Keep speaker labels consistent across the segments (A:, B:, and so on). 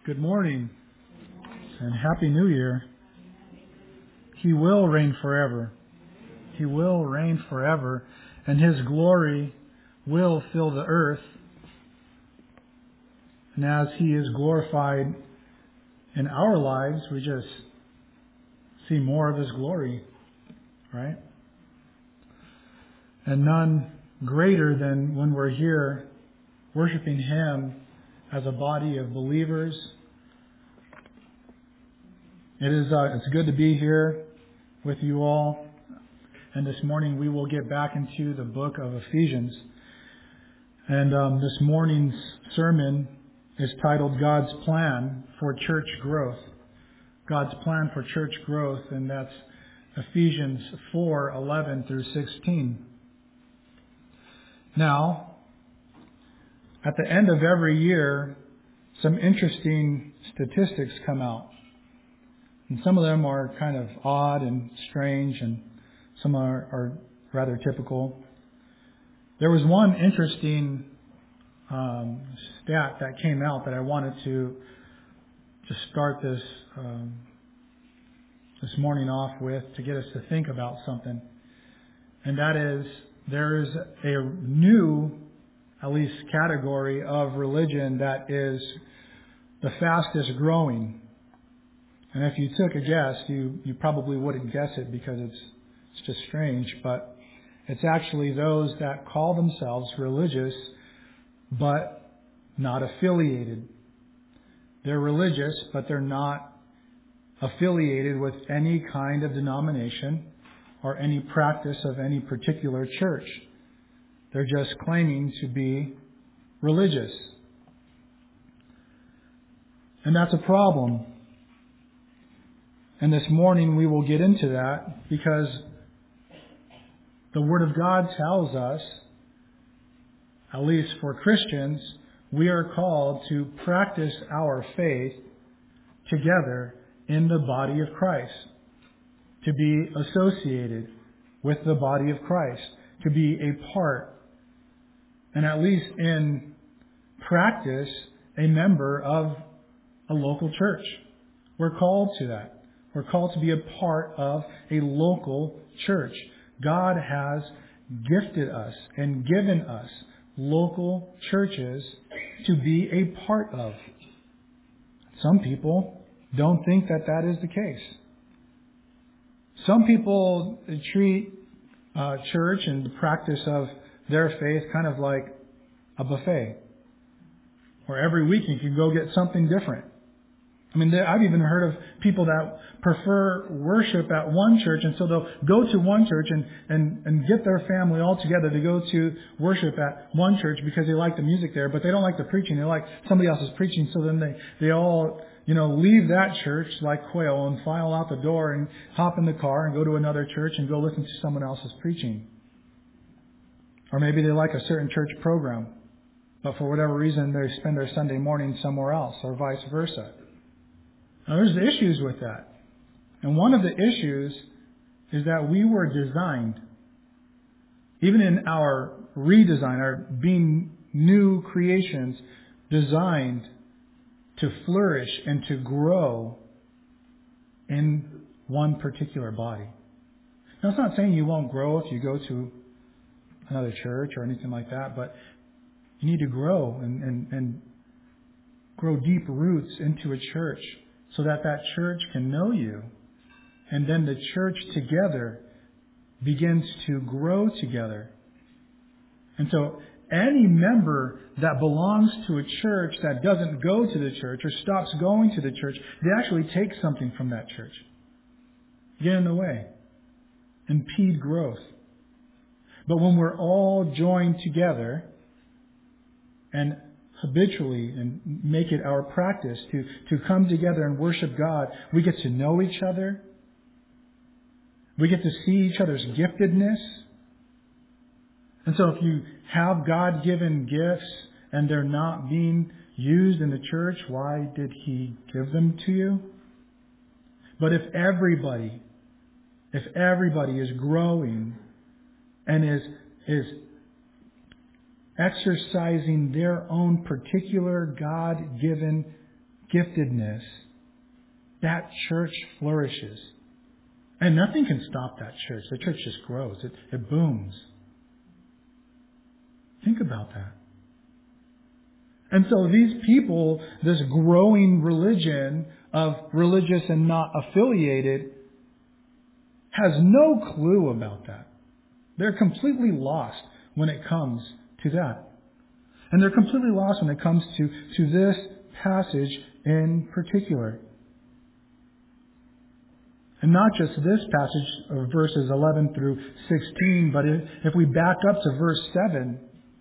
A: Good morning and Happy New Year. He will reign forever. He will reign forever, and His glory will fill the earth. And as He is glorified in our lives, we just see more of His glory, right? And none greater than when we're here worshiping Him as a body of believers. It's good to be here with you all. And this morning we will get back into the book of Ephesians. And this morning's sermon is titled God's Plan for Church Growth. God's Plan for Church Growth, and that's Ephesians 4:11 through 16. Now, at the end of every year, some interesting statistics come out. And some of them are kind of odd and strange, and some are rather typical. There was one interesting stat that came out that I wanted to just start this morning off with to get us to think about something. And that is, there is a new, at least, category of religion that is the fastest growing. And if you took a guess, you probably wouldn't guess it because it's just strange, but it's actually those that call themselves religious but not affiliated. They're religious, but they're not affiliated with any kind of denomination or any practice of any particular church. They're just claiming to be religious. And that's a problem. And this morning we will get into that because the Word of God tells us, at least for Christians, we are called to practice our faith together in the body of Christ, to be associated with the body of Christ, to be a part, and at least in practice, a member of a local church. We're called to that. We're called to be a part of a local church. God has gifted us and given us local churches to be a part of. Some people don't think that that is the case. Some people treat church and the practice of their faith kind of like a buffet, where every week you can go get something different. I mean, I've even heard of people that prefer worship at one church, and so they'll go to one church and get their family all together to go to worship at one church because they like the music there, but they don't like the preaching. They like somebody else's preaching, so then they all, leave that church like quail and file out the door and hop in the car and go to another church and go listen to someone else's preaching. Or maybe they like a certain church program, but for whatever reason they spend their Sunday morning somewhere else, or vice versa. Now, there's issues with that. And one of the issues is that we were designed, even in our redesign, our being new creations, designed to flourish and to grow in one particular body. Now, it's not saying you won't grow if you go to another church or anything like that, but you need to grow and grow deep roots into a church, so that church can know you. And then the church together begins to grow together. And so any member that belongs to a church that doesn't go to the church or stops going to the church, they actually take something from that church. Get in the way. Impede growth. But when we're all joined together and habitually and make it our practice to come together and worship God, we get to know each other. We get to see each other's giftedness. And so if you have God-given gifts and they're not being used in the church, why did He give them to you? But if everybody is growing and is exercising their own particular God-given giftedness, that church flourishes. And nothing can stop that church. The church just grows. It booms. Think about that. And so these people, this growing religion of religious and not affiliated, has no clue about that. They're completely lost when it comes to that. And they're completely lost when it comes to this passage in particular. And not just this passage of verses 11 through 16, but if we back up to verse 7,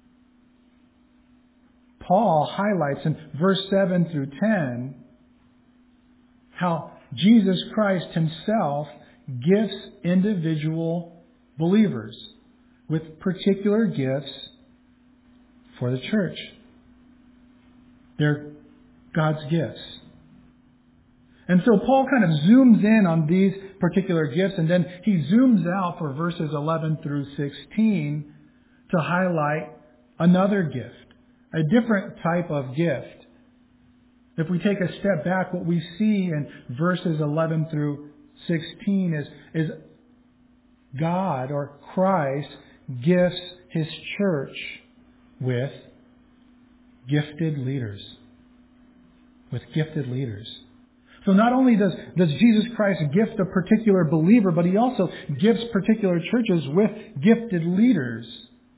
A: Paul highlights in verse 7 through 10 how Jesus Christ himself gifts individual believers with particular gifts for the church. They're God's gifts. And so Paul kind of zooms in on these particular gifts, and then he zooms out for verses 11 through 16 to highlight another gift, a different type of gift. If we take a step back, what we see in verses 11 through 16 is God or Christ gifts His church with gifted leaders. With gifted leaders. So not only does Jesus Christ gift a particular believer, but He also gifts particular churches with gifted leaders.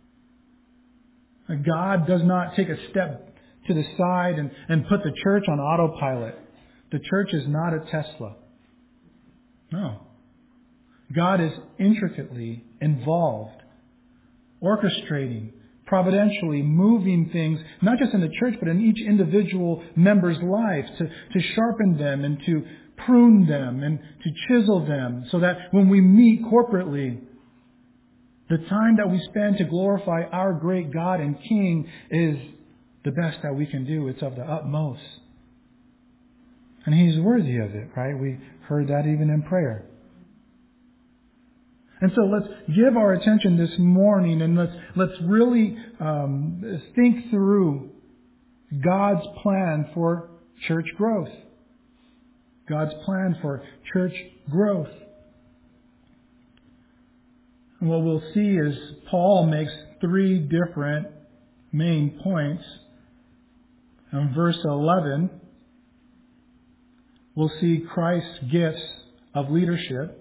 A: God does not take a step to the side and put the church on autopilot. The church is not a Tesla. No. God is intricately involved, orchestrating, providentially moving things, not just in the church, but in each individual member's life to sharpen them and to prune them and to chisel them so that when we meet corporately, the time that we spend to glorify our great God and King is the best that we can do. It's of the utmost. And He's worthy of it, right? We heard that even in prayer. And so let's give our attention this morning and let's really think through God's plan for church growth. God's plan for church growth. And what we'll see is Paul makes 3 different main points. In verse 11, we'll see Christ's gifts of leadership.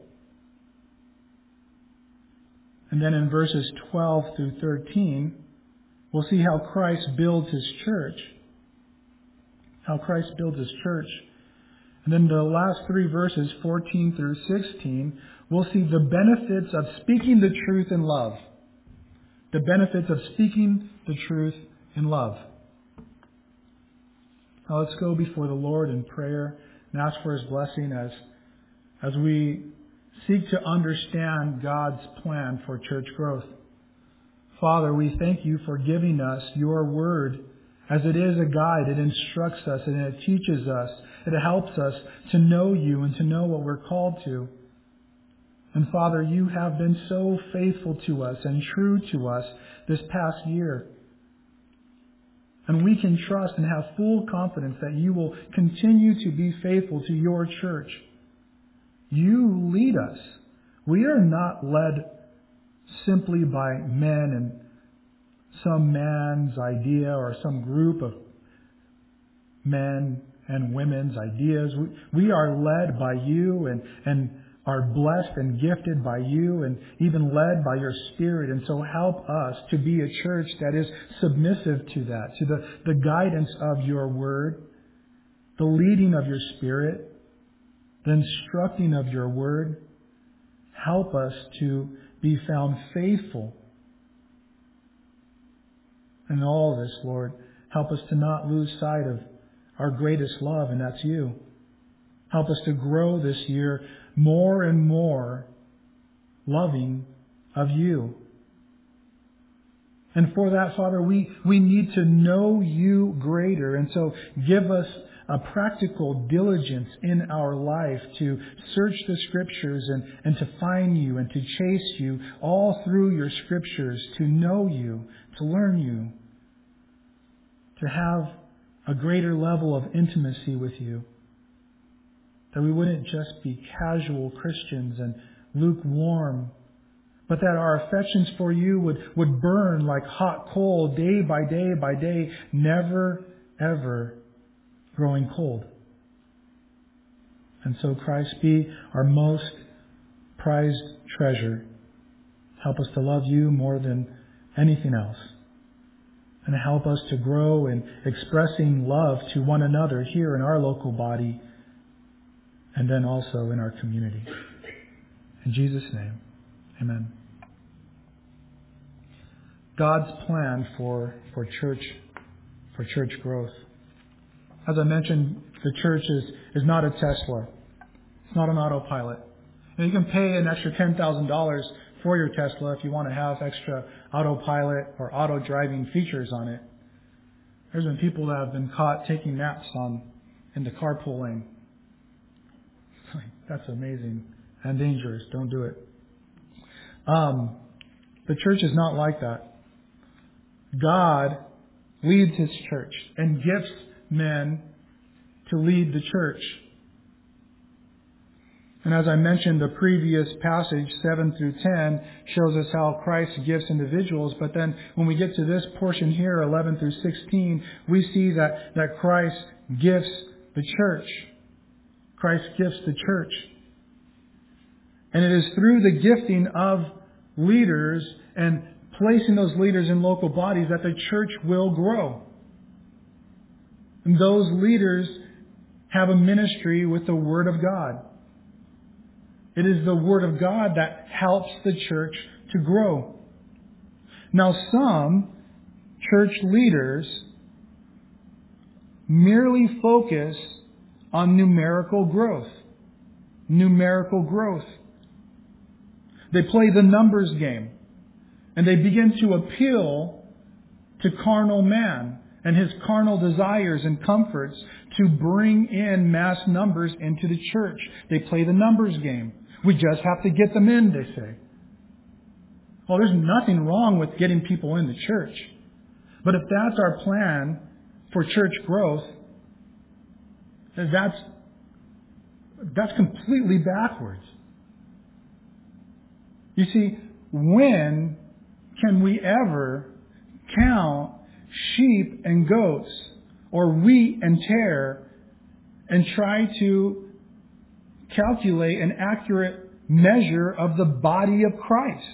A: And then in verses 12 through 13, we'll see how Christ builds His church. How Christ builds His church. And then the last 3 verses, 14 through 16, we'll see the benefits of speaking the truth in love. The benefits of speaking the truth in love. Now let's go before the Lord in prayer and ask for His blessing as we seek to understand God's plan for church growth. Father, we thank You for giving us Your Word as it is a guide. It instructs us and it teaches us. It helps us to know You and to know what we're called to. And Father, You have been so faithful to us and true to us this past year. And we can trust and have full confidence that You will continue to be faithful to Your church. You lead us. We are not led simply by men and some man's idea or some group of men and women's ideas. We are led by You and are blessed and gifted by You and even led by Your Spirit. And so help us to be a church that is submissive to that, to the guidance of Your Word, the leading of Your Spirit, the instructing of Your Word. Help us to be found faithful in all this, Lord. Help us to not lose sight of our greatest love, and that's You. Help us to grow this year more and more loving of You. And for that, Father, we need to know You greater. And so give us a practical diligence in our life to search the Scriptures and to find You and to chase You all through Your Scriptures, to know You, to learn You, to have a greater level of intimacy with you. That we wouldn't just be casual Christians and lukewarm, but that our affections for you would burn like hot coal day by day, never, ever growing cold. And so Christ, be our most prized treasure. Help us to love you more than anything else. And help us to grow in expressing love to one another here in our local body and then also in our community. In Jesus' name, amen. God's plan for church growth. As I mentioned, the church is not a Tesla. It's not an autopilot. And you can pay an extra $10,000 for your Tesla if you want to have extra autopilot or auto driving features on it. There's been people that have been caught taking naps in the carpool lane. That's amazing and dangerous. Don't do it. The church is not like that. God leads His church and gifts men to lead the church. And as I mentioned, the previous passage, 7 through 10, shows us how Christ gifts individuals. But then when we get to this portion here, 11 through 16, we see that Christ gifts the church. Christ gifts the church. And it is through the gifting of leaders and placing those leaders in local bodies that the church will grow. And those leaders have a ministry with the Word of God. It is the Word of God that helps the church to grow. Now, some church leaders merely focus on numerical growth. Numerical growth. They play the numbers game. And they begin to appeal to carnal man and his carnal desires and comforts to bring in mass numbers into the church. They play the numbers game. We just have to get them in, they say. Well, there's nothing wrong with getting people in the church. But if that's our plan for church growth, that's completely backwards. You see, when can we ever count sheep and goats or wheat and tare and try to calculate an accurate measure of the body of Christ?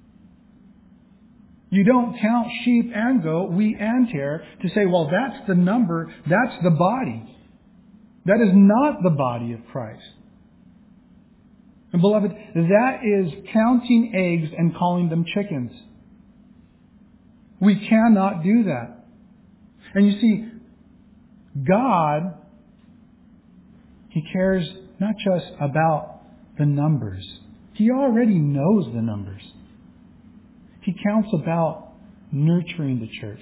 A: You don't count sheep and goat, wheat and tare to say, well, that's the number, that's the body. That is not the body of Christ. And beloved, that is counting eggs and calling them chickens. We cannot do that. And you see, God, He cares not just about the numbers. He already knows the numbers. He counts about nurturing the church.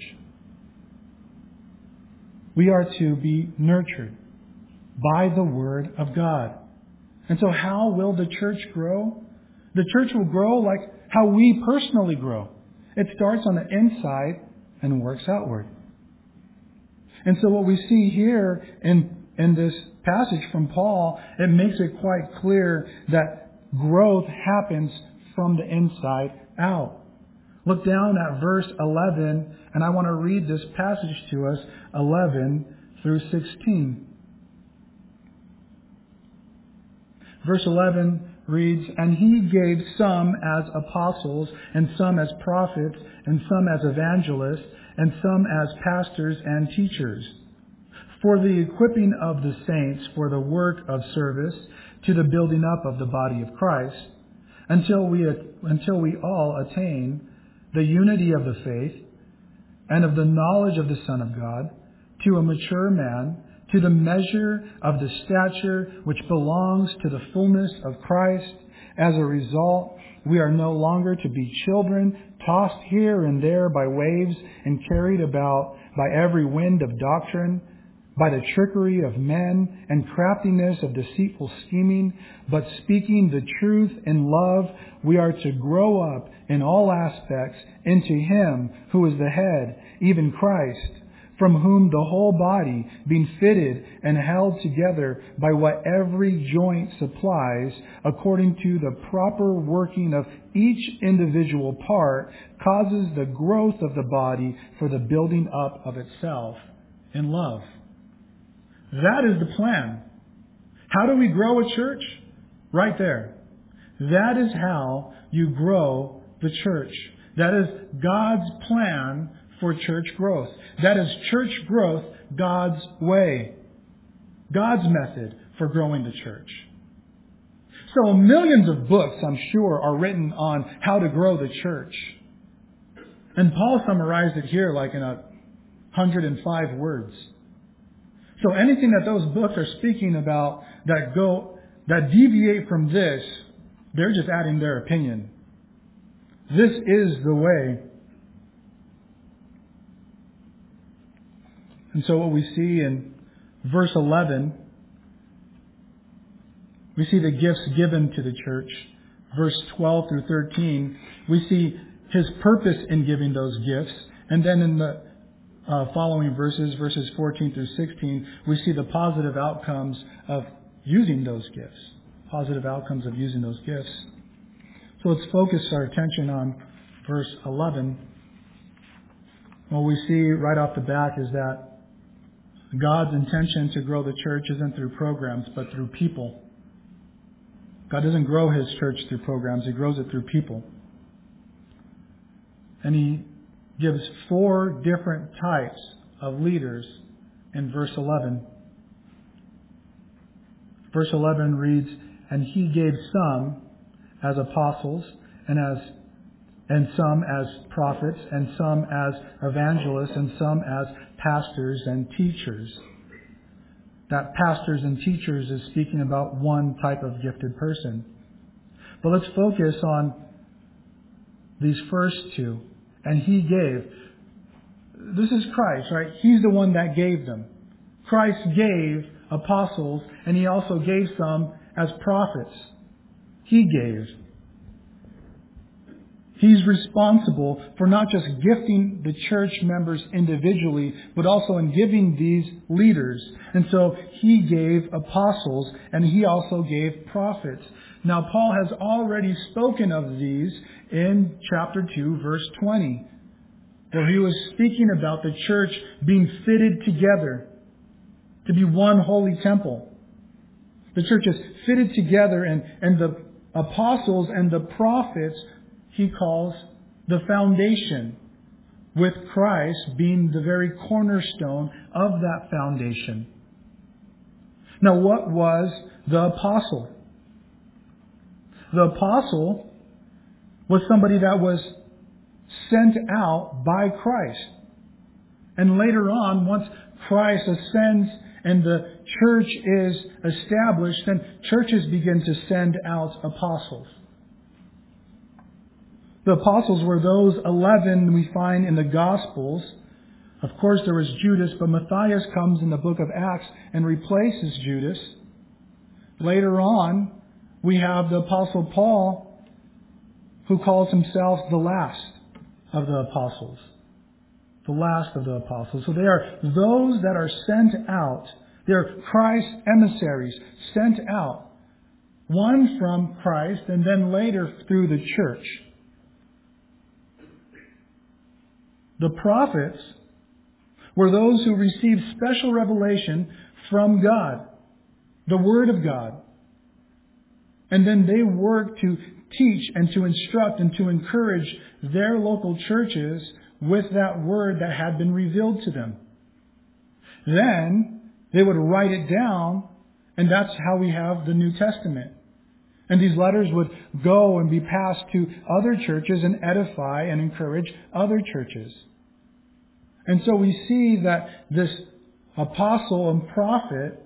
A: We are to be nurtured by the Word of God. And so how will the church grow? The church will grow like how we personally grow. It starts on the inside and works outward. And so what we see here in this passage from Paul, it makes it quite clear that growth happens from the inside out. Look down at verse 11, and I want to read this passage to us, 11 through 16. Verse 11 reads, "And He gave some as apostles, and some as prophets, and some as evangelists, and some as pastors and teachers, for the equipping of the saints for the work of service, to the building up of the body of Christ, until we all attain the unity of the faith and of the knowledge of the Son of God, to a mature man, to the measure of the stature which belongs to the fullness of Christ. As a result, we are no longer to be children, tossed here and there by waves and carried about by every wind of doctrine, by the trickery of men and craftiness of deceitful scheming, but speaking the truth in love, we are to grow up in all aspects into Him who is the head, even Christ, from whom the whole body, being fitted and held together by what every joint supplies, according to the proper working of each individual part, causes the growth of the body for the building up of itself in love. That is the plan. How do we grow a church? Right there. That is how you grow the church. That is God's plan for church growth. That is church growth God's way. God's method for growing the church. So millions of books, I'm sure, are written on how to grow the church. And Paul summarized it here like in 105 words. So anything that those books are speaking about that deviate from this, they're just adding their opinion. This is the way. And so what we see in verse 11, we see the gifts given to the church. Verse 12 through 13, we see His purpose in giving those gifts. And then in the following verses 14 through 16, we see the positive outcomes of using those gifts. Positive outcomes of using those gifts. So let's focus our attention on verse 11. What we see right off the bat is that God's intention to grow the church isn't through programs, but through people. God doesn't grow His church through programs. He grows it through people. And He gives 4 different types of leaders in verse 11. Verse 11 reads, "And He gave some as apostles, and some as prophets, and some as evangelists, and some as pastors and teachers." That pastors and teachers is speaking about one type of gifted person. But let's focus on these first two. And He gave. This is Christ, right? He's the one that gave them. Christ gave apostles, and He also gave some as prophets. He gave. He's responsible for not just gifting the church members individually, but also in giving these leaders. And so He gave apostles, and He also gave prophets. Now, Paul has already spoken of these in chapter 2, verse 20, where he was speaking about the church being fitted together to be one holy temple. The church is fitted together, and the apostles and the prophets He calls the foundation, with Christ being the very cornerstone of that foundation. Now, what was the apostle? The apostle was somebody that was sent out by Christ. And later on, once Christ ascends and the church is established, then churches begin to send out apostles. The apostles were those 11 we find in the Gospels. Of course, there was Judas, but Matthias comes in the book of Acts and replaces Judas. Later on, we have the Apostle Paul, who calls himself the last of the apostles. The last of the apostles. So they are those that are sent out. They're Christ's emissaries, sent out. One from Christ, and then later through the church. The prophets were those who received special revelation from God, the Word of God. And then they worked to teach and to instruct and to encourage their local churches with that Word that had been revealed to them. Then they would write it down, and that's how we have the New Testament. And these letters would go and be passed to other churches and edify and encourage other churches. And so we see that this apostle and prophet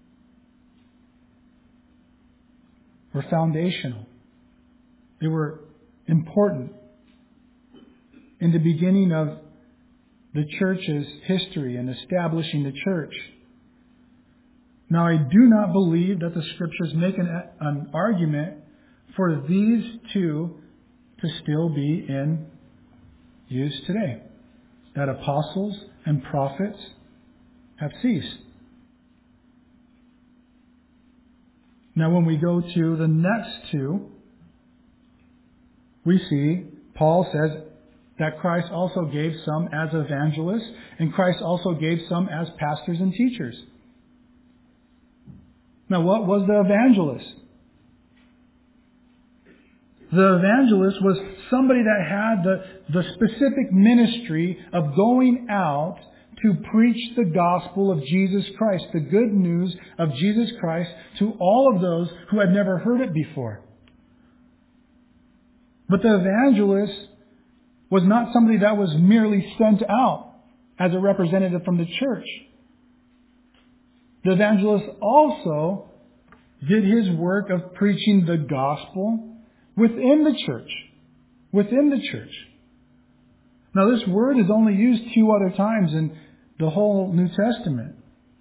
A: were foundational. They were important in the beginning of the church's history and establishing the church. Now, I do not believe that the Scriptures make an argument for these two to still be in use today. that apostles and prophets have ceased. Now when we go to the next two, we see Paul says that Christ also gave some as evangelists, and Christ also gave some as pastors and teachers. Now what was the evangelist? The evangelist was somebody that had the specific ministry of going out to preach the gospel of Jesus Christ, the good news of Jesus Christ to all of those who had never heard it before. But the evangelist was not somebody that was merely sent out as a representative from the church. The evangelist also did his work of preaching the gospel within the church. Within the church. Now this word is only used 2 other times in the whole New Testament.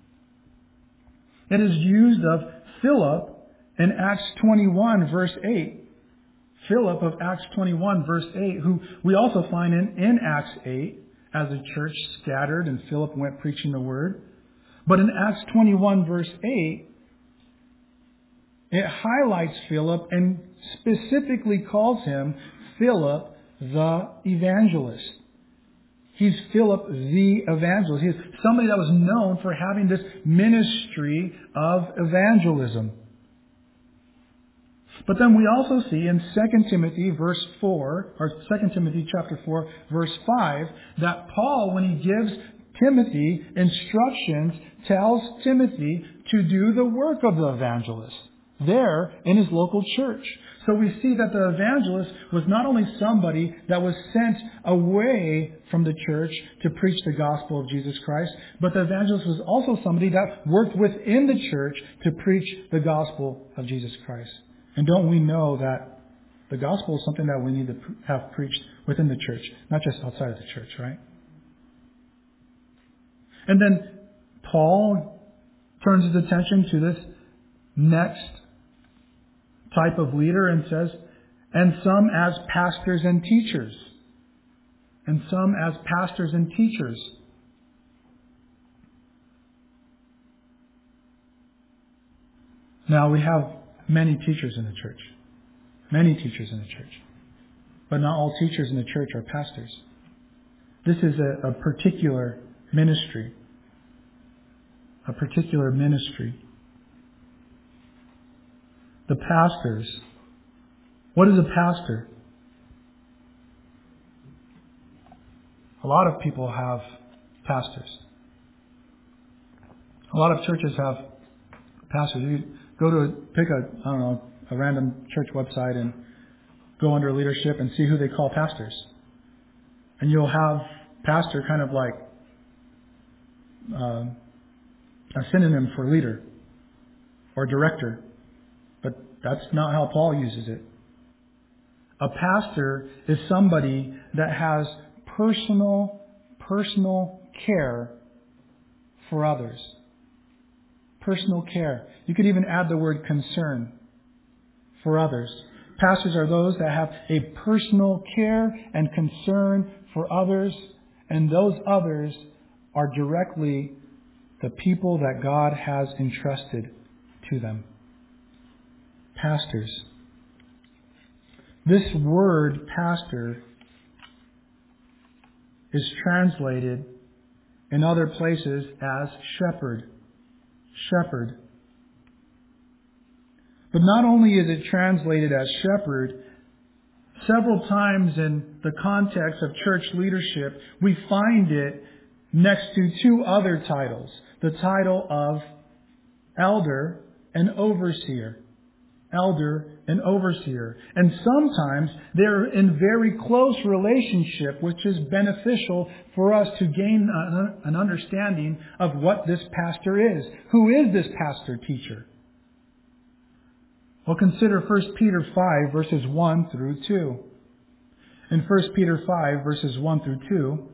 A: It is used of Philip in Acts 21 verse 8. Philip of Acts 21 verse 8, who we also find in Acts 8 as the church scattered and Philip went preaching the word. But in Acts 21 verse 8, it highlights Philip and specifically calls him Philip the evangelist. He's Philip the evangelist. He's somebody that was known for having this ministry of evangelism. But then we also see in 2 Timothy verse 4, or 2 Timothy chapter 4 verse 5, that Paul, when he gives Timothy instructions, tells Timothy to do the work of the evangelist there in his local church. So we see that the evangelist was not only somebody that was sent away from the church to preach the gospel of Jesus Christ, but the evangelist was also somebody that worked within the church to preach the gospel of Jesus Christ. And don't we know that the gospel is something that we need to have preached within the church, not just outside of the church, right? And then Paul turns his attention to this next type of leader and says, and some as pastors and teachers. And some as pastors and teachers. Now we have many teachers in the church. Many teachers in the church. But not all teachers in the church are pastors. This is a particular ministry. A particular ministry. The pastors. What is a pastor? A lot of people have pastors. A lot of churches have pastors. You go to pick a random church website and go under leadership and see who they call pastors. And you'll have pastor kind of like a synonym for leader or director. But that's not how Paul uses it. A pastor is somebody that has personal care for others. Personal care. You could even add the word concern for others. Pastors are those that have a personal care and concern for others, and those others are directly the people that God has entrusted to them. Pastors. This word pastor is translated in other places as shepherd. Shepherd. But not only is it translated as shepherd, several times in the context of church leadership, we find it next to 2 other titles. The title of elder and overseer. Elder and overseer. And sometimes they're in very close relationship, which is beneficial for us to gain an understanding of what this pastor is. Who is this pastor teacher? Well, consider 1 Peter 5 verses 1 through 2. In 1 Peter 5 verses 1 through 2,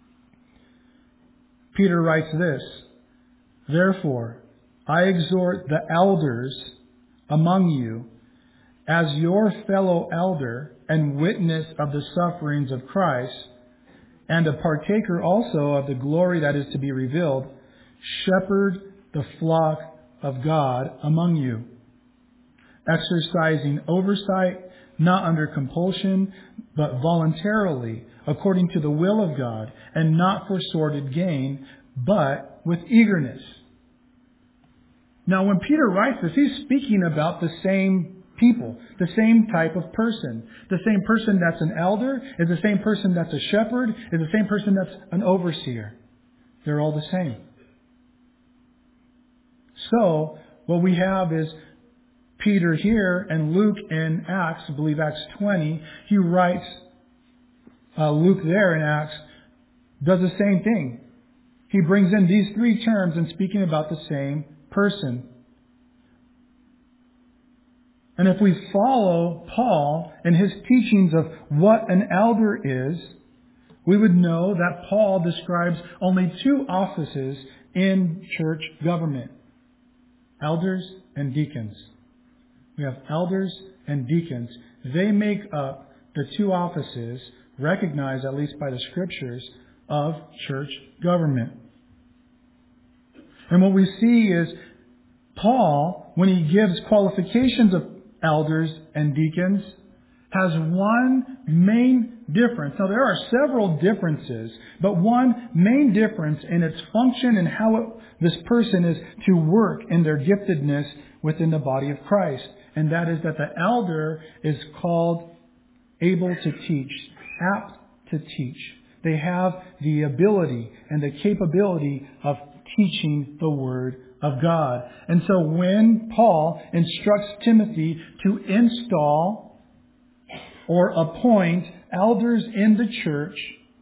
A: Peter writes this, therefore, I exhort the elders among you, as your fellow elder and witness of the sufferings of Christ, and a partaker also of the glory that is to be revealed, shepherd the flock of God among you, exercising oversight, not under compulsion, but voluntarily, according to the will of God, and not for sordid gain, but with eagerness. Now, when Peter writes this, he's speaking about the same people, the same type of person. The same person that's an elder is the same person that's a shepherd, is the same person that's an overseer. They're all the same. So, what we have is Peter here and Luke in Acts, I believe Acts 20, he writes, Luke there in Acts does the same thing. He brings in these three terms and speaking about the same person. And if we follow Paul and his teachings of what an elder is, we would know that Paul describes only two offices in church government: elders and deacons. We have elders and deacons. They make up the two offices recognized, at least by the Scriptures, of church government. And what we see is Paul, when he gives qualifications of elders and deacons, has one main difference. Now, there are several differences, but one main difference in its function and how this person is to work in their giftedness within the body of Christ. And that is that the elder is called able to teach, apt to teach. They have the ability and the capability of teaching the Word of God. And so when Paul instructs Timothy to install or appoint elders in the church,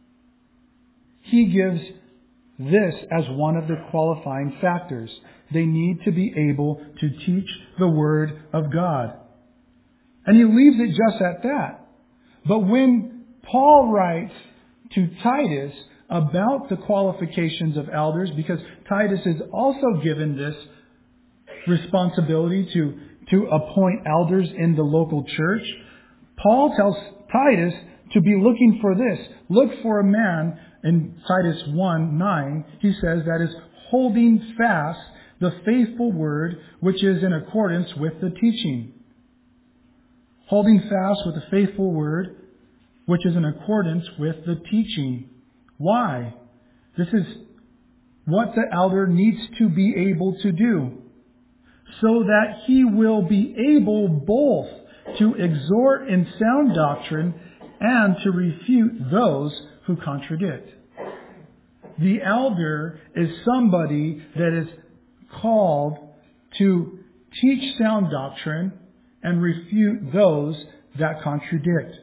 A: he gives this as one of the qualifying factors. They need to be able to teach the Word of God. And he leaves it just at that. But when Paul writes to Titus about the qualifications of elders, because Titus is also given this responsibility to appoint elders in the local church, Paul tells Titus to be looking for this. Look for a man, in Titus 1:9, he says, that is holding fast the faithful word which is in accordance with the teaching. Holding fast with the faithful word which is in accordance with the teaching. Why? This is what the elder needs to be able to do, so that he will be able both to exhort in sound doctrine and to refute those who contradict. The elder is somebody that is called to teach sound doctrine and refute those that contradict.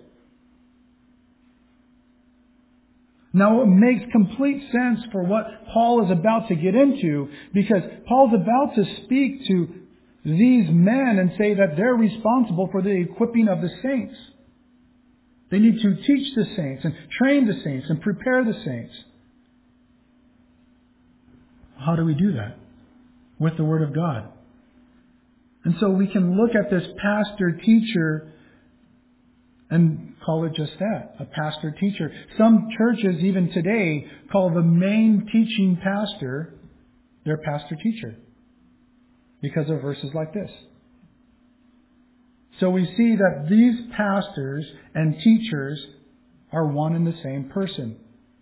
A: Now, it makes complete sense for what Paul is about to get into, because Paul's about to speak to these men and say that they're responsible for the equipping of the saints. They need to teach the saints and train the saints and prepare the saints. How do we do that? With the Word of God. And so we can look at this pastor-teacher and call it just that, a pastor-teacher. Some churches, even today, call the main teaching pastor their pastor-teacher because of verses like this. So we see that these pastors and teachers are one and the same person.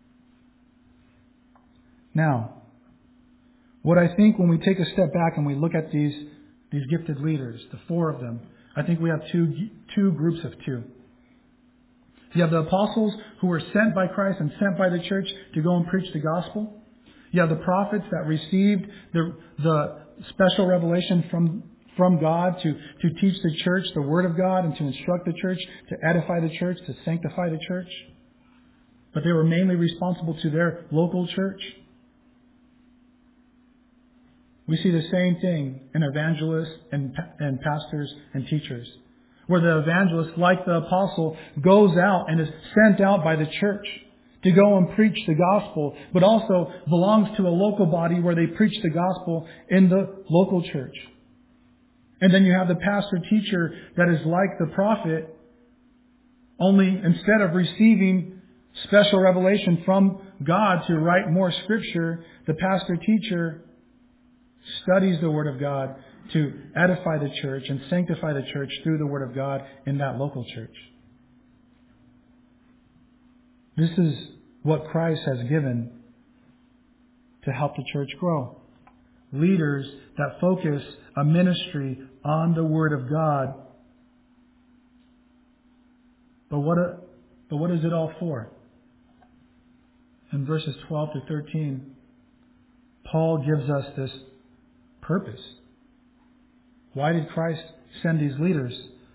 A: Now, what I think when we take a step back and we look at these gifted leaders, the four of them, I think we have two groups of two. You have the apostles who were sent by Christ and sent by the church to go and preach the gospel. You have the prophets that received the special revelation from God to teach the church the Word of God and to instruct the church, to edify the church, to sanctify the church. But they were mainly responsible to their local church. We see the same thing in evangelists and pastors and teachers, where the evangelist, like the apostle, goes out and is sent out by the church to go and preach the gospel, but also belongs to a local body where they preach the gospel in the local church. And then you have the pastor-teacher that is like the prophet, only instead of receiving special revelation from God to write more Scripture, the pastor-teacher studies the Word of God to edify the church and sanctify the church through the Word of God in that local church. This is what Christ has given to help the church grow. Leaders that focus a ministry on the Word of God. But what is it all for? In verses 12 to 13, Paul gives us this purpose. Why did Christ send these leaders?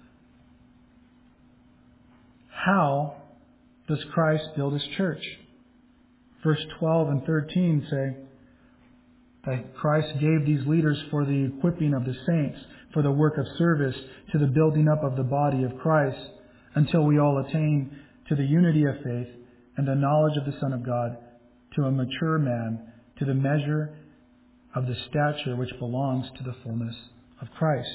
A: How does Christ build His church? Verse 12 and 13 say that Christ gave these leaders for the equipping of the saints, for the work of service, to the building up of the body of Christ, until we all attain to the unity of faith and the knowledge of the Son of God, to a mature man, to the measure of the stature which belongs to the fullness of Christ.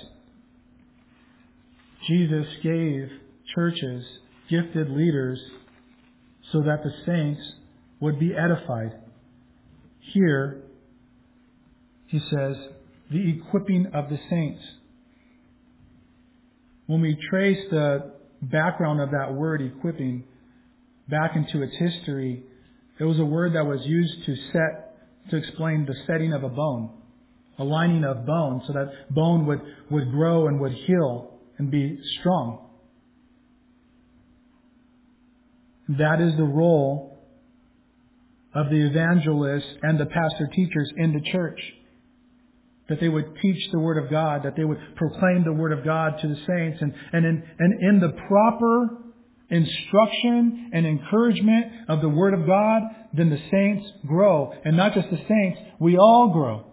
A: Jesus gave churches gifted leaders so that the saints would be edified. Here, he says, the equipping of the saints. When we trace the background of that word, equipping, back into its history, it was a word that was used to explain the setting of a bone, a lining of bone, so that bone would grow and would heal and be strong. That is the role of the evangelists and the pastor teachers in the church. That they would teach the Word of God, that they would proclaim the Word of God to the saints, and in the proper instruction and encouragement of the Word of God, then the saints grow. And not just the saints, we all grow.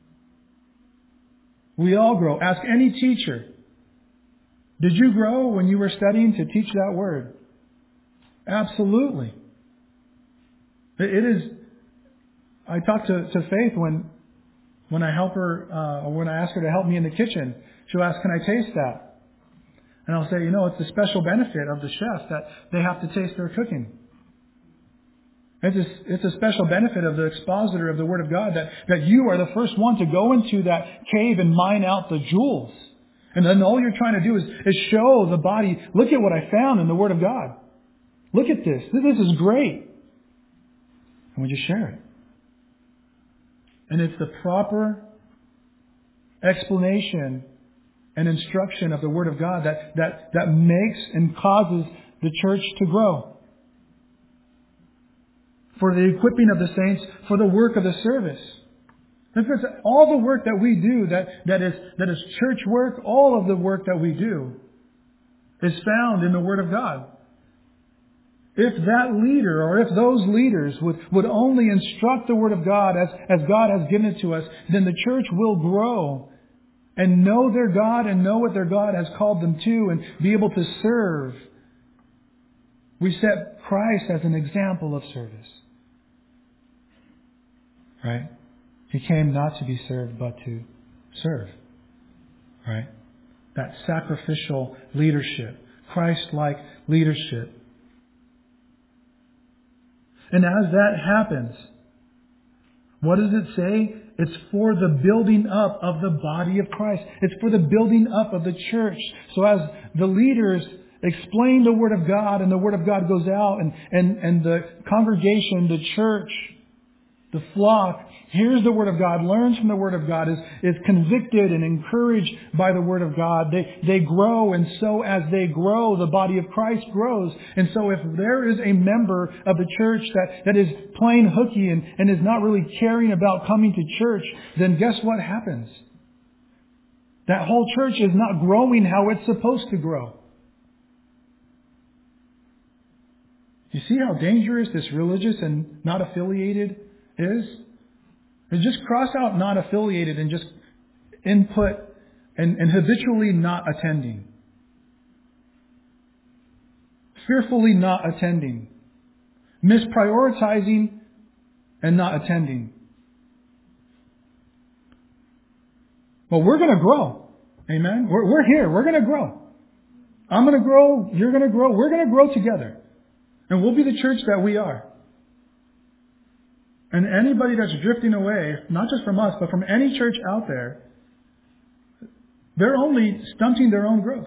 A: We all grow. Ask any teacher, did you grow when you were studying to teach that Word? Absolutely. It is. I talk to Faith when I help her, or when I ask her to help me in the kitchen. She'll ask, can I taste that? And I'll say, it's the special benefit of the chef that they have to taste their cooking. It's a special benefit of the expositor of the Word of God that you are the first one to go into that cave and mine out the jewels. And then all you're trying to do is show the body, look at what I found in the Word of God. Look at this. This is great. And we just share it. And it's the proper explanation and instruction of the Word of God that makes and causes the church to grow. For the equipping of the saints, for the work of the service. And for all the work that we do, that is church work, all of the work that we do is found in the Word of God. If that leader, or if those leaders would only instruct the Word of God as God has given it to us, then the church will grow and know their God and know what their God has called them to and be able to serve. We set Christ as an example of service. Right? He came not to be served, but to serve. Right? That sacrificial leadership, Christ-like leadership. And as that happens, what does it say? It's for the building up of the body of Christ. It's for the building up of the church. So as the leaders explain the Word of God and the Word of God goes out and the congregation, the church, the flock, hears the Word of God, learns from the Word of God, is convicted and encouraged by the Word of God. They grow, and so as they grow, the body of Christ grows. And so if there is a member of the church that is playing hooky and is not really caring about coming to church, then guess what happens? That whole church is not growing how it's supposed to grow. You see how dangerous this religious and not affiliated is? And just cross out not affiliated and just input and habitually not attending. Fearfully not attending. Misprioritizing and not attending. Well, we're going to grow. Amen? We're here. We're going to grow. I'm going to grow. You're going to grow. We're going to grow together. And we'll be the church that we are. And anybody that's drifting away, not just from us, but from any church out there, they're only stunting their own growth.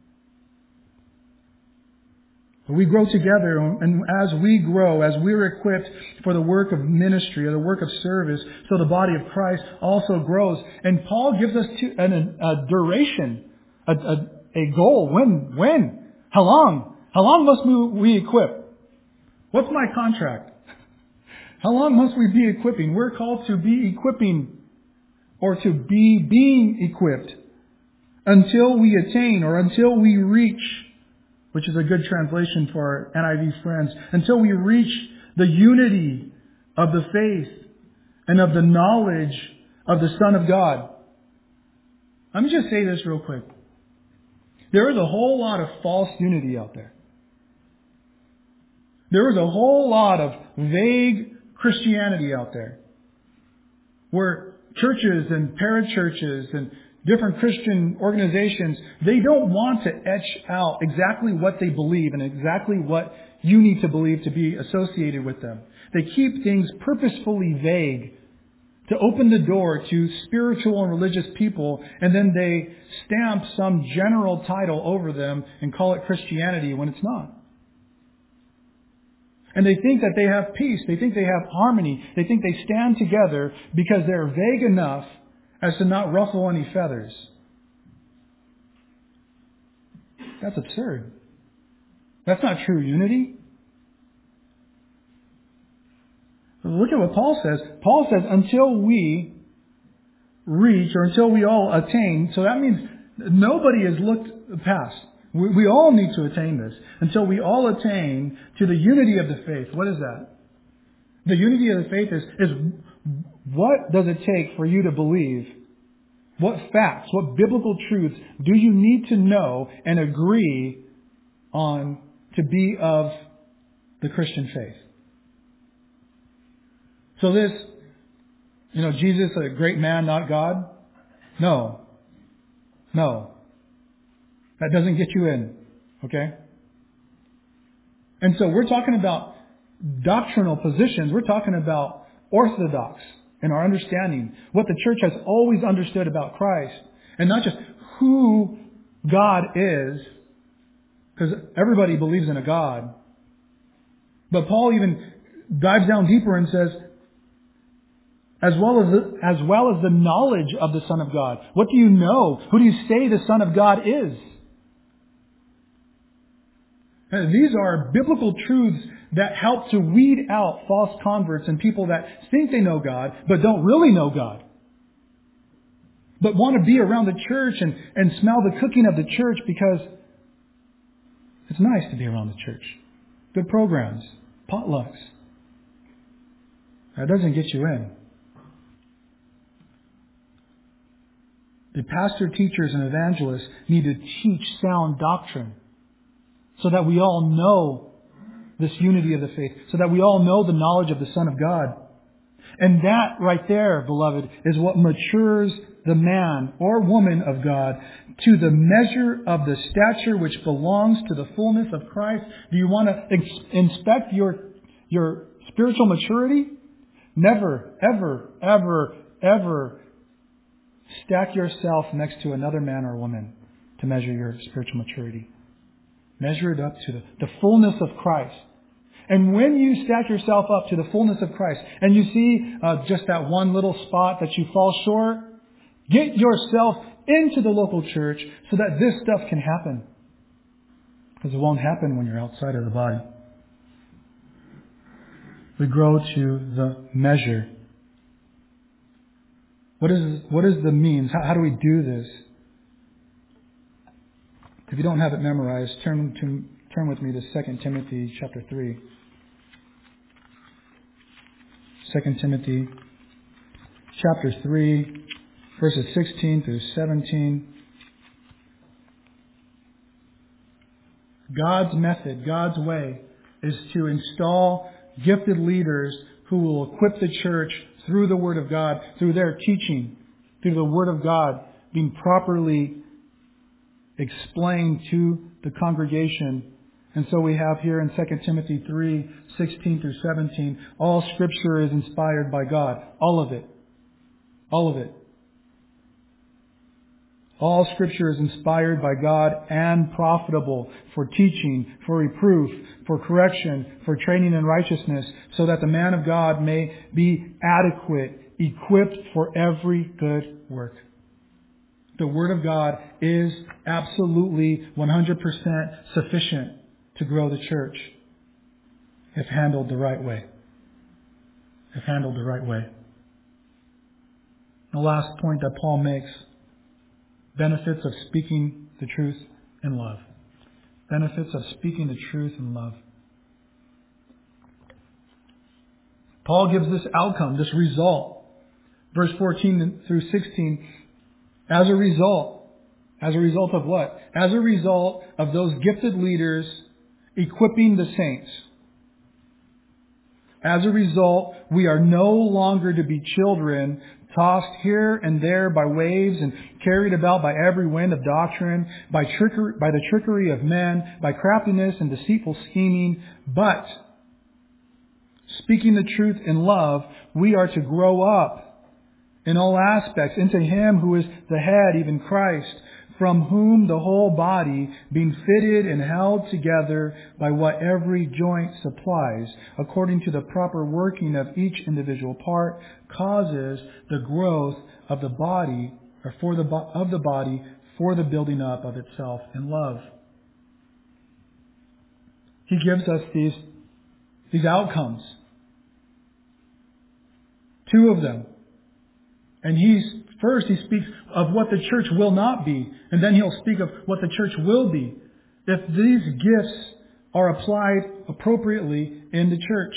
A: But we grow together, and as we grow, as we're equipped for the work of ministry or the work of service, so the body of Christ also grows. And Paul gives us a duration, a goal. When? How long? How long must we equip? What's my contract? How long must we be equipping? We're called to be equipping, or to be being equipped, until we attain, or until we reach, which is a good translation for our NIV friends, until we reach the unity of the faith and of the knowledge of the Son of God. Let me just say this real quick. There is a whole lot of false unity out there. There is a whole lot of vague Christianity out there, where churches and parachurches and different Christian organizations, they don't want to etch out exactly what they believe and exactly what you need to believe to be associated with them. They keep things purposefully vague to open the door to spiritual and religious people, and then they stamp some general title over them and call it Christianity when it's not. And they think that they have peace. They think they have harmony. They think they stand together because they're vague enough as to not ruffle any feathers. That's absurd. That's not true unity. Look at what Paul says. Paul says, until we reach, or until we all attain. So that means nobody has looked past. We all need to attain this. Until we all attain to the unity of the faith. What is that? The unity of the faith is what does it take for you to believe? What facts, what biblical truths do you need to know and agree on to be of the Christian faith? So this, Jesus, a great man, not God? No. That doesn't get you in. Okay? And so we're talking about doctrinal positions. We're talking about orthodox in our understanding. What the church has always understood about Christ. And not just who God is. Because everybody believes in a God. But Paul even dives down deeper and says, as well as the knowledge of the Son of God. What do you know? Who do you say the Son of God is? And these are biblical truths that help to weed out false converts and people that think they know God, but don't really know God. But want to be around the church and smell the cooking of the church because it's nice to be around the church. Good programs, potlucks. That doesn't get you in. The pastor, teachers, and evangelists need to teach sound doctrine so that we all know this unity of the faith, so that we all know the knowledge of the Son of God. And that right there, beloved, is what matures the man or woman of God to the measure of the stature which belongs to the fullness of Christ. Do you want to inspect your spiritual maturity? Never, ever stack yourself next to another man or woman to measure your spiritual maturity. Measure it up to the fullness of Christ. And when you stack yourself up to the fullness of Christ and you see just that one little spot that you fall short, get yourself into the local church so that this stuff can happen. Because it won't happen when you're outside of the body. We grow to the measure. What is the means? How do we do this? If you don't have it memorized, turn with me to 2 Timothy chapter 3. 2 Timothy chapter 3, verses 16 through 17. God's method, God's way, is to install gifted leaders who will equip the church through the Word of God, through their teaching, through the Word of God being properly explained to the congregation And so we have here in 2 Timothy 3:16 through 17, all Scripture is inspired by God. All of it. All of it. All Scripture is inspired by God and profitable for teaching, for reproof, for correction, for training in righteousness, so that the man of God may be adequate, equipped for every good work. The Word of God is absolutely 100% sufficient to grow the church if handled the right way. If handled the right way. The last point that Paul makes, benefits of speaking the truth in love. Benefits of speaking the truth in love. Paul gives this outcome, this result. Verse 14 through 16, as a result of what? As a result of those gifted leaders equipping the saints. As a result, we are no longer to be children, tossed here and there by waves and carried about by every wind of doctrine, by the trickery of men, by craftiness and deceitful scheming. But, speaking the truth in love, we are to grow up in all aspects into Him who is the head, even Christ, from whom the whole body, being fitted and held together by what every joint supplies, according to the proper working of each individual part, causes the growth of the body, or of the body, for the building up of itself in love. He gives us these outcomes. 2 of them. And first he speaks of what the church will not be, and then he'll speak of what the church will be if these gifts are applied appropriately in the church.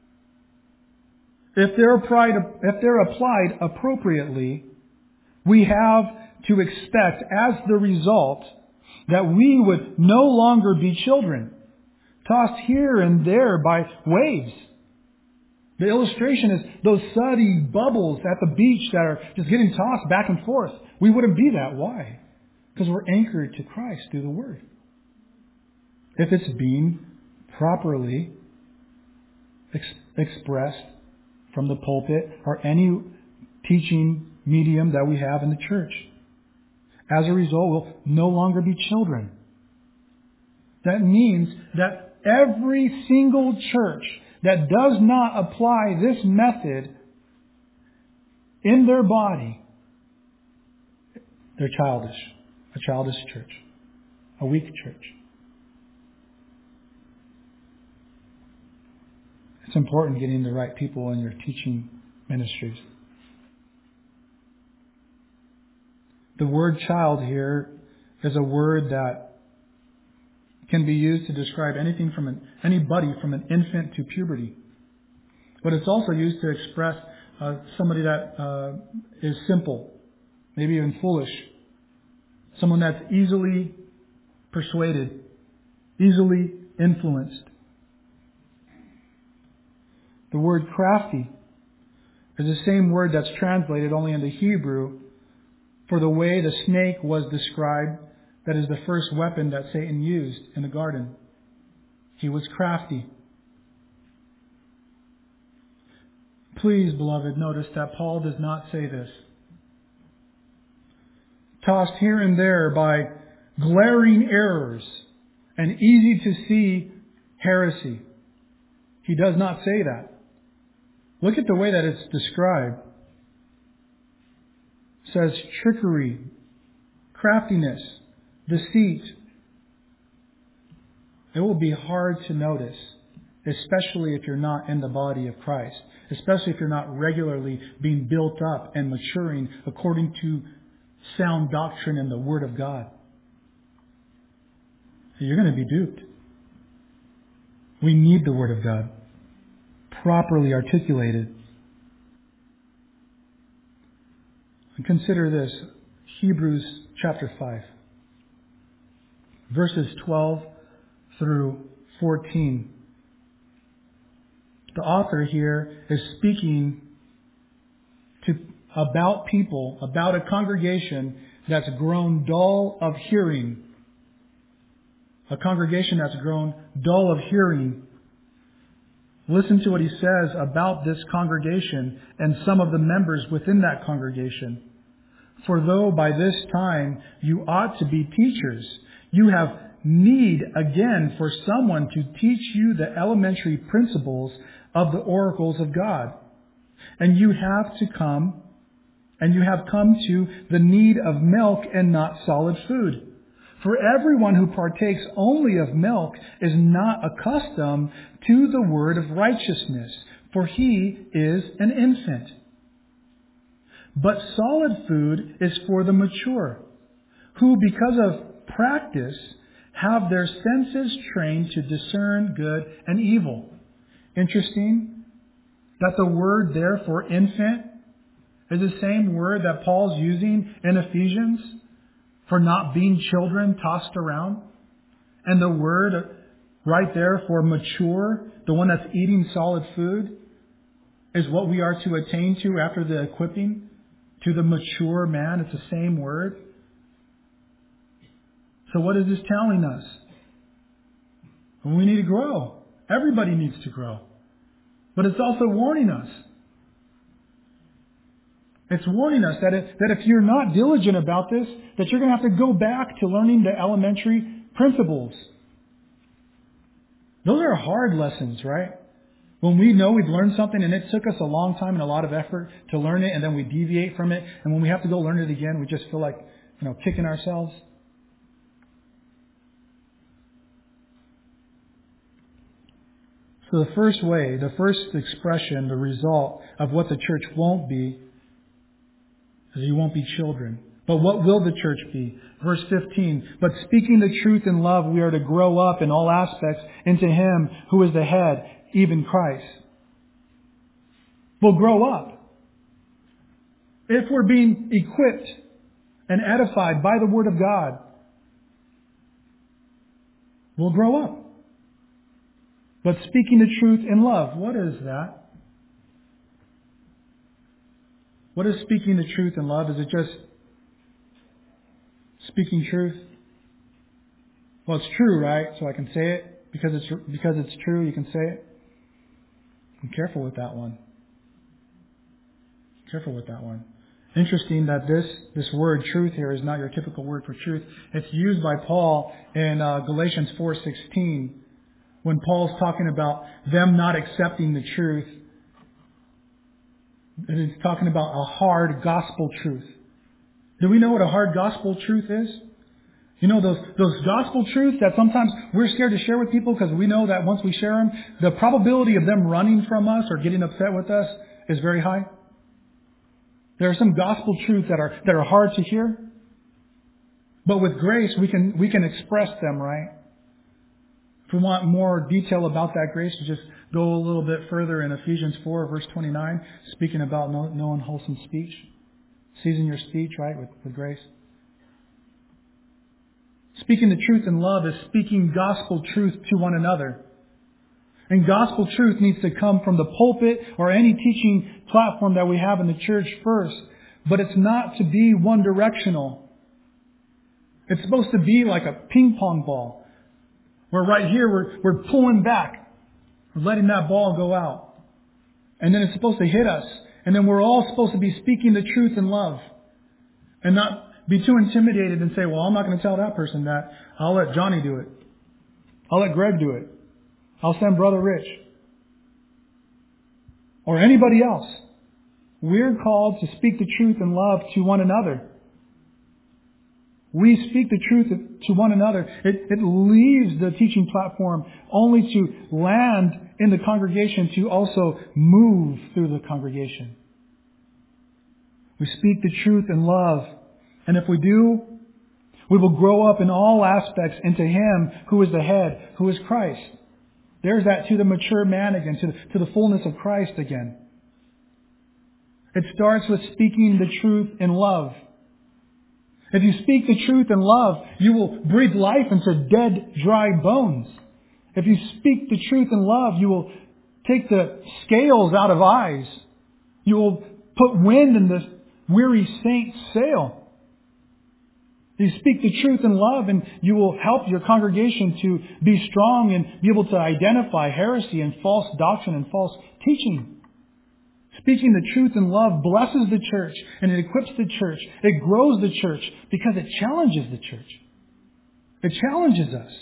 A: If they're applied appropriately, we have to expect as the result that we would no longer be children, tossed here and there by waves. The illustration is those sunny bubbles at the beach that are just getting tossed back and forth. We wouldn't be that. Why? Because we're anchored to Christ through the Word. If it's being properly expressed from the pulpit or any teaching medium that we have in the church. As a result, we'll no longer be children. That means that every single church that does not apply this method in their body, they're childish. A childish church. A weak church. It's important getting the right people in your teaching ministries. The word child here is a word that can be used to describe anybody from an infant to puberty. But it's also used to express somebody that is simple, maybe even foolish. Someone that's easily persuaded, easily influenced. The word crafty is the same word that's translated only into Hebrew for the way the snake was described. That is the first weapon that Satan used in the garden. He was crafty. Please, beloved, notice that Paul does not say this. Tossed here and there by glaring errors and easy to see heresy. He does not say that. Look at the way that it's described. It says trickery, craftiness, deceit. It will be hard to notice, especially if you're not in the body of Christ, especially if you're not regularly being built up and maturing according to sound doctrine and the Word of God. You're going to be duped. We need the Word of God properly articulated. And consider this, Hebrews chapter 5. Verses 12 through 14. The author here is speaking about people, about a congregation that's grown dull of hearing, a congregation that's grown dull of hearing. Listen to what he says about this congregation and some of the members within that congregation. For though by this time you ought to be teachers, you have need again for someone to teach you the elementary principles of the oracles of God. And you have come to the need of milk and not solid food. For everyone who partakes only of milk is not accustomed to the word of righteousness, for he is an infant. But solid food is for the mature, who because of practice have their senses trained to discern good and evil. Interesting that the word there for infant is the same word that Paul's using in Ephesians for not being children tossed around. And the word right there for mature, the one that's eating solid food, is what we are to attain to after the equipping to the mature man. It's the same word. So what is this telling us? We need to grow. Everybody needs to grow. But it's also warning us. It's warning us that if you're not diligent about this, that you're going to have to go back to learning the elementary principles. Those are hard lessons, right? When we know we've learned something and it took us a long time and a lot of effort to learn it, and then we deviate from it, and when we have to go learn it again, we just feel like, kicking ourselves. So the first expression, the result of what the church won't be, is you won't be children. But what will the church be? Verse 15, but speaking the truth in love, we are to grow up in all aspects into Him who is the head, even Christ. We'll grow up. If we're being equipped and edified by the Word of God, we'll grow up. But speaking the truth in love, what is that? What is speaking the truth in love? Is it just speaking truth? Well, it's true, right? So I can say it because it's true. You can say it. Be careful with that one. Careful with that one. Interesting that this word truth here is not your typical word for truth. It's used by Paul in Galatians 4:16 when Paul's talking about them not accepting the truth. And it's talking about a hard gospel truth. Do we know what a hard gospel truth is? Those gospel truths that sometimes we're scared to share with people because we know that once we share them, the probability of them running from us or getting upset with us is very high. There are some gospel truths that are hard to hear. But with grace, we can express them, right? If we want more detail about that grace, we just go a little bit further in Ephesians 4, verse 29, speaking about no unwholesome speech. Season your speech, right, with grace. Speaking the truth in love is speaking gospel truth to one another. And gospel truth needs to come from the pulpit or any teaching platform that we have in the church first. But it's not to be one directional. It's supposed to be like a ping pong ball. Where right here we're pulling back. We're letting that ball go out. And then it's supposed to hit us. And then we're all supposed to be speaking the truth in love. And not be too intimidated and say, well, I'm not going to tell that person that. I'll let Johnny do it. I'll let Greg do it. I'll send Brother Rich. Or anybody else. We're called to speak the truth in love to one another. We speak the truth to one another. It leaves the teaching platform only to land in the congregation, to also move through the congregation. We speak the truth in love. And if we do, we will grow up in all aspects into Him who is the head, who is Christ. There's that to the mature man again, to the fullness of Christ again. It starts with speaking the truth in love. If you speak the truth in love, you will breathe life into dead, dry bones. If you speak the truth in love, you will take the scales out of eyes. You will put wind in the weary saint's sail. You speak the truth in love, and you will help your congregation to be strong and be able to identify heresy and false doctrine and false teaching. Speaking the truth in love blesses the church, and it equips the church. It grows the church because it challenges the church. It challenges us.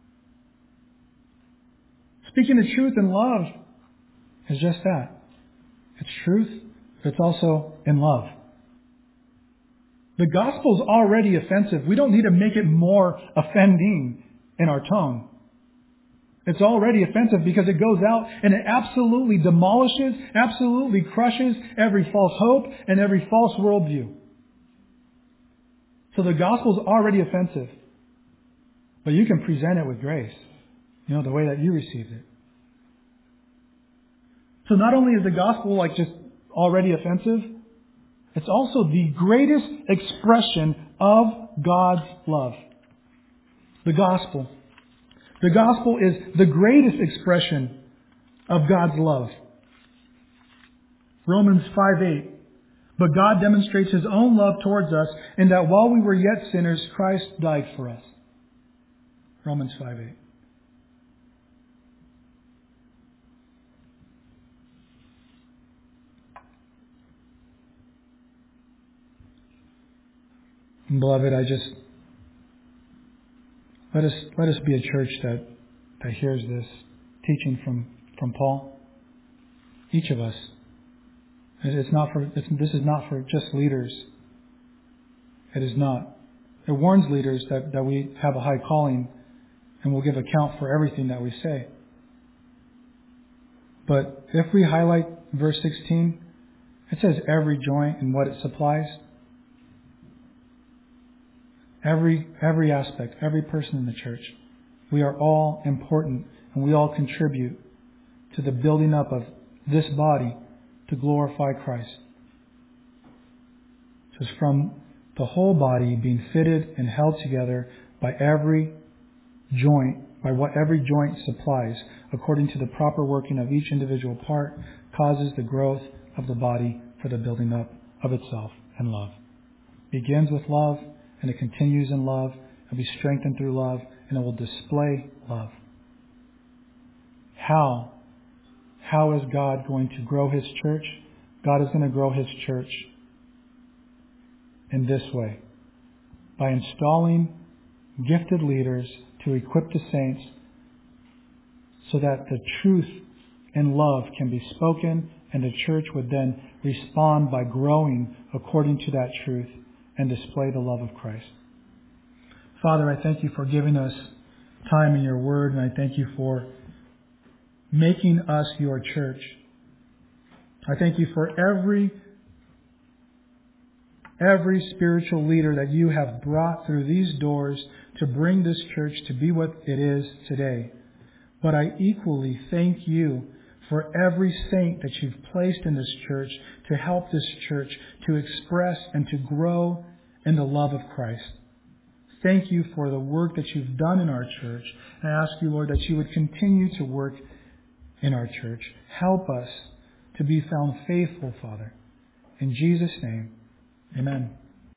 A: Speaking the truth in love is just that. It's truth, but it's also in love. The gospel is already offensive. We don't need to make it more offending in our tone. It's already offensive because it goes out and it absolutely demolishes, absolutely crushes every false hope and every false worldview. So the gospel is already offensive. But you can present it with grace. The way that you received it. So not only is the gospel just already offensive, it's also the greatest expression of God's love. The gospel. The gospel is the greatest expression of God's love. Romans 5:8. But God demonstrates His own love towards us in that while we were yet sinners, Christ died for us. Romans 5:8. Beloved, let us be a church that hears this teaching from Paul. Each of us. This is not for just leaders. It is not. It warns leaders that we have a high calling and will give account for everything that we say. But if we highlight verse 16, it says every joint and what it supplies. Every aspect, every person in the church. We are all important and we all contribute to the building up of this body to glorify Christ. So it's from the whole body being fitted and held together by every joint, by what every joint supplies, according to the proper working of each individual part, causes the growth of the body for the building up of itself in love. It begins with love, and it continues in love. It will be strengthened through love, and it will display love. How is God going to grow His church? God is going to grow His church in this way. By installing gifted leaders to equip the saints so that the truth and love can be spoken, and the church would then respond by growing according to that truth and display the love of Christ. Father, I thank You for giving us time in Your Word, and I thank You for making us Your church. I thank You for every spiritual leader that You have brought through these doors to bring this church to be what it is today. But I equally thank You for every saint that You've placed in this church to help this church to express and to grow in the love of Christ. Thank You for the work that You've done in our church. I ask You, Lord, that You would continue to work in our church. Help us to be found faithful, Father. In Jesus' name, amen.